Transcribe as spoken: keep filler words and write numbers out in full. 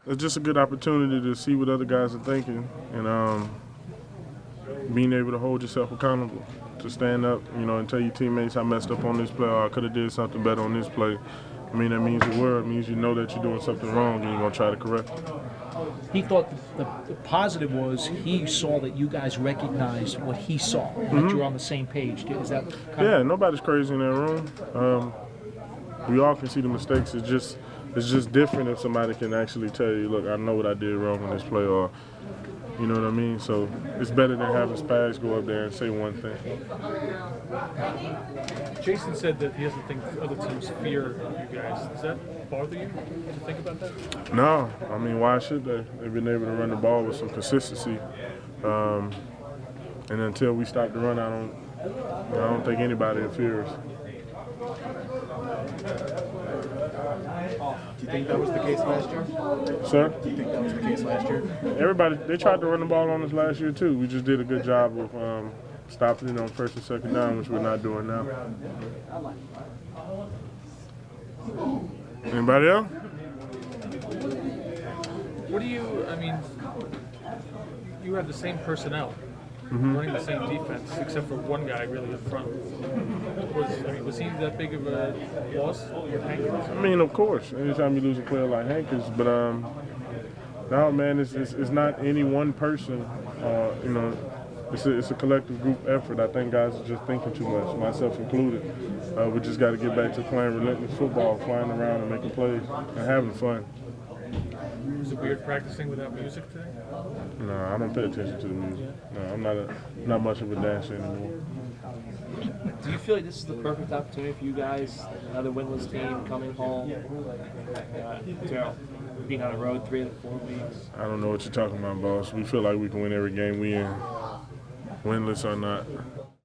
it's just a good opportunity to see what other guys are thinking and um, being able to hold yourself accountable, to stand up, you know, and tell your teammates I messed up on this play or I could have did something better on this play. I mean, that means the world. It means you know that you're doing something wrong and you're going to try to correct it. He thought the, the positive was he saw that you guys recognized what he saw, that Mm-hmm. you were on the same page. Is that kind Yeah, of, nobody's crazy in that room. Um, we all can see the mistakes. It's just it's just different if somebody can actually tell you, look, I know what I did wrong on this play, or you know what I mean? So it's better than having Spags go up there and say one thing. Jason said that he doesn't think other teams fear you guys. Does that bother you to think about that? No, I mean, why should they? They've been able to run the ball with some consistency. Um, and until we stop the run, I don't, I don't think anybody fears. Do you think that was the case last year? Sir? Do you think that was the case last year? Everybody, they tried to run the ball on us last year too. We just did a good job of um, stopping it on first and second down, which we're not doing now. Anybody else? What do you, I mean, you have the same personnel, Mm-hmm. running the same defense, except for one guy really up front. Was, I mean, was he that big of a loss with Hankins? I mean, of course, anytime you lose a player like Hankins, but um, no, man, it's, it's, it's not any one person. Uh, you know, it's a, it's a collective group effort. I think guys are just thinking too much, myself included. Uh, we just got to get back to playing relentless football, flying around and making plays and having fun. Was it weird practicing without music today? No, I don't pay attention to the music. No, I'm not a, not much of a dancer anymore. Do you feel like this is the perfect opportunity for you guys, another winless team coming home, uh, to being on the road three to four weeks? I don't know what you're talking about, boss. We feel like we can win every game we in, winless or not.